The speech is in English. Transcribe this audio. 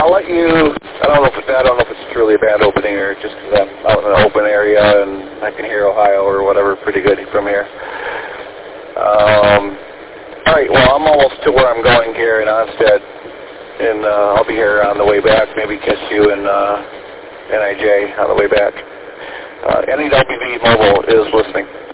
I'll let you. I don't know if it's truly a bad opening or just because I'm out in an open area and I can hear Ohio or whatever pretty good from here. All right. Well, I'm almost to where I'm going here in Onstead, and I'll be here on the way back. Maybe catch you in NIJ on the way back. NEWV Mobile is listening.